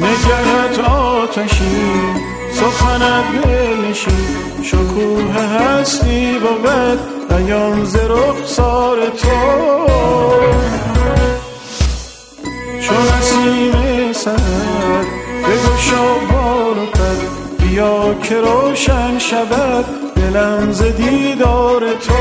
نگهت آتشین، سخنت دلنشین، شکوه هستی بود بیان ز رخسار تو. چون نسیم سحر بگشا بال و پر، بیا که روشن شود دلم ز دیدار تو.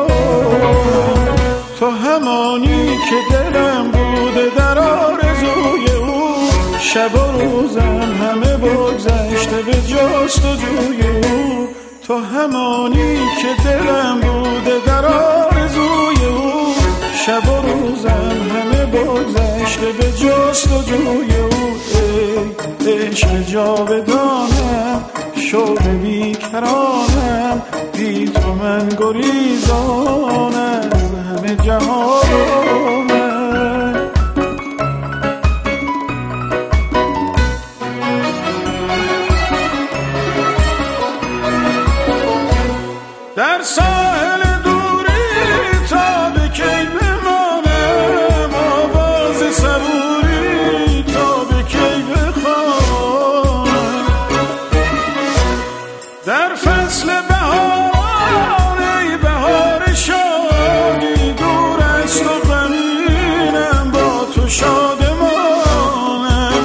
تو همانی که دلم بوده در آرزوی او، شب و روزم همه بگذشته به جستجوی او. تو همانی که دلم بوده در آرزوی او، شب و روزم همه بگذشته به جستجوی او. ای عشق جاودانم، شوق بیکرانم، بی تو من گریزان از همه جهانم. در ساحل دوری تا به کی بمانم، آواز صبوری تا به کی بخوانم. در فصل بهار ای بهار شادی، دور است و غمینم با تو شادمانم.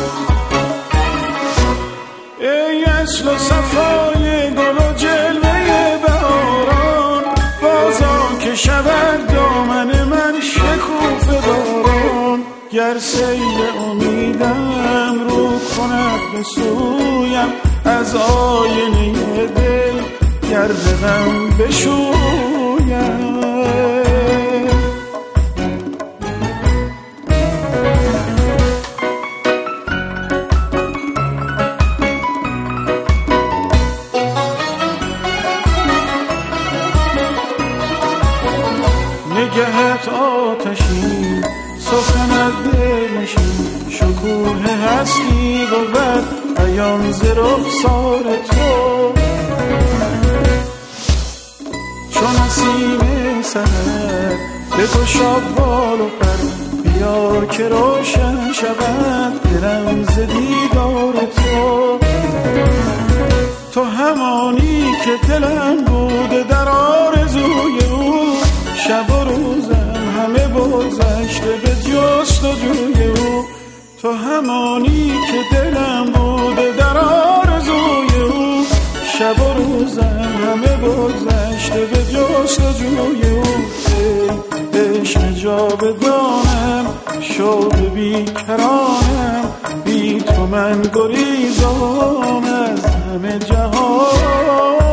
ای اصل و صفای گل و جلوه شود دامن من شکوفه باران. گر سیل امیدم رو کند به سویم، از آینه دل گر غم بشویم. نگهت آتشین، سخنت دلنشین، شکوه هستی بود بیان ز رخسار تو. چون نسیم سحر بگشا بال و پر، بیا که روشن شود دلم ز دیدار تو. تو همانی که دلم بوده در آرزوی او، شب و روزم همه بگذشته به جستجوی او. تو همانی که دلم بوده در آرزوی او، شب و روزم همه بگذشته به جستجوی او. ای عشق جاودانم، شوق بیکرانم، بی تو من گریزان از همه جهان.